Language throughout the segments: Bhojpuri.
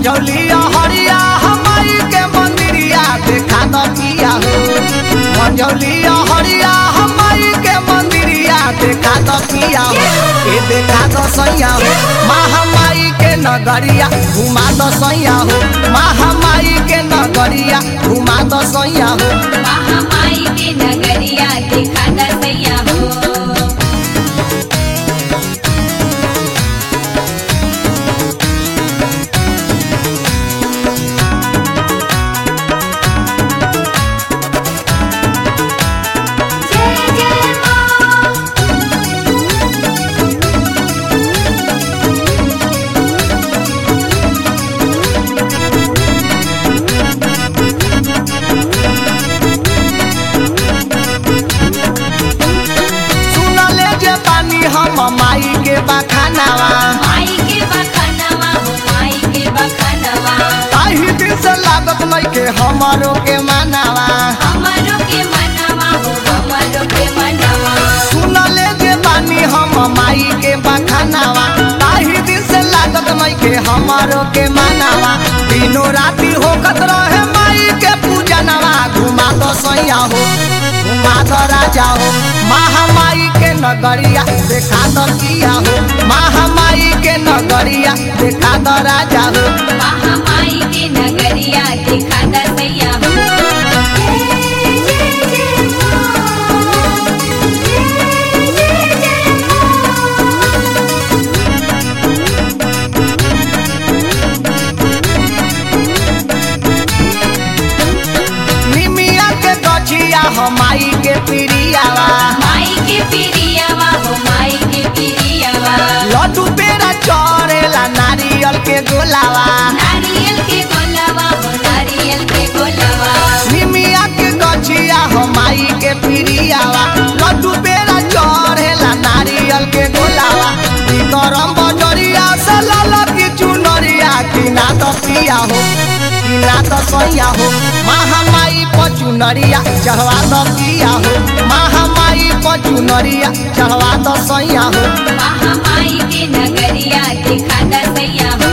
मंझौलिया हरिया हमारी के मंदिरिया देखा दो किया हो। मंझौलिया हरिया हमारी के मंदिरिया देखा दो किया हो। ये देखा दो सैया हो महामाई के नगरिया घुमा दो सैया हो। महामाई के नगरिया घुमा दो सैया हो। महामाई के नगरिया देखा दो सैया हो। हम माई के बखानावा माई के बखानावा हो माई के बखानावा। ताही दिन से लागत नहीं के हमारो के मनावा। हमारो के मनावा हो हमारो के मनावा। सुनले जे बानी हम माई के बखानावा ताही दिन से लागत नहीं के हमारो के मनावा। दिनों राती होकत रहे माई के पूजनवा घुमा दो सैया हो घुमा दो राजा हो। महामाई के नगरिया देखा दो किया हो। महामाई के नगरिया देखा दो राजा हो। महामाई के नगरिया देखा दो सैया हो। निमिया के गछिया हो माई के पिरियावा। माई के पिरियावा हो माई के पिरियावा। लड्डू पेड़ा चढ़ेला नारियल के गोलावा। नारियल के गोलावा हो नारियल के गोलावा। निमिया के गछिया हो माई के पिरियावा। लड्डू पेड़ा चढ़ेला नारियल के गोलावा। ई गरम बजरिया से ललकी चुनरिया किना तो पिया हो किना तो सैया हो। महामाई पचुनरिया चढ़वा दो किया हो। महामाई पचुनरिया चढ़वा दो सैया हो। महामाई के नगरिया देखा दो सैया हो।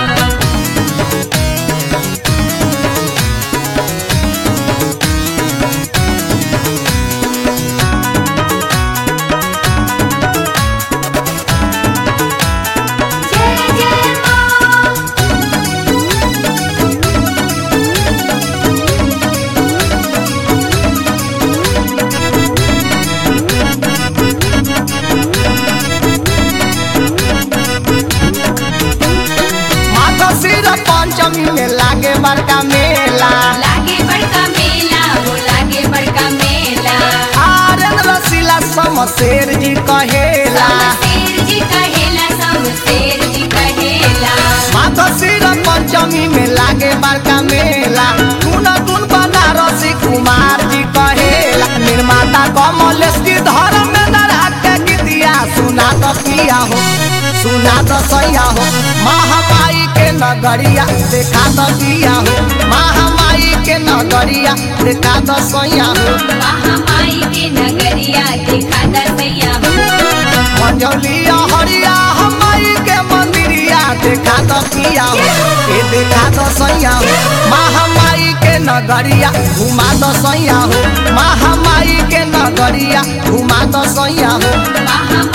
पंचमी में लागे बड़का मेला। लागे बड़का मेला हो लागे बड़का मेला। आरन रसीला समशेर जी कहेला। समशेर जी कहेला समशेर जी कहेला। माधवसीर पंचमी में लागे बड़का मेला। गुन गुन बनारसी कुमार जी कहेला। निर्माता कमलेश की धर्म में नरा के गीतिया सुना तो पिया हो सुना तो सैया हो। महामाई के नगरिया देखा दो किया हो। महामाई के नगरिया देखा दो सैया हो। महामाई के नगरिया देखा दो सैया हो। मंझौलिया हरिया हमारी के मंदिरिया देखा दो किया हो। ये देखा दो सैया हो। महामाई के नगरिया घुमा दो सैया हो। महामाई के नगरिया घुमा दो सैया हो।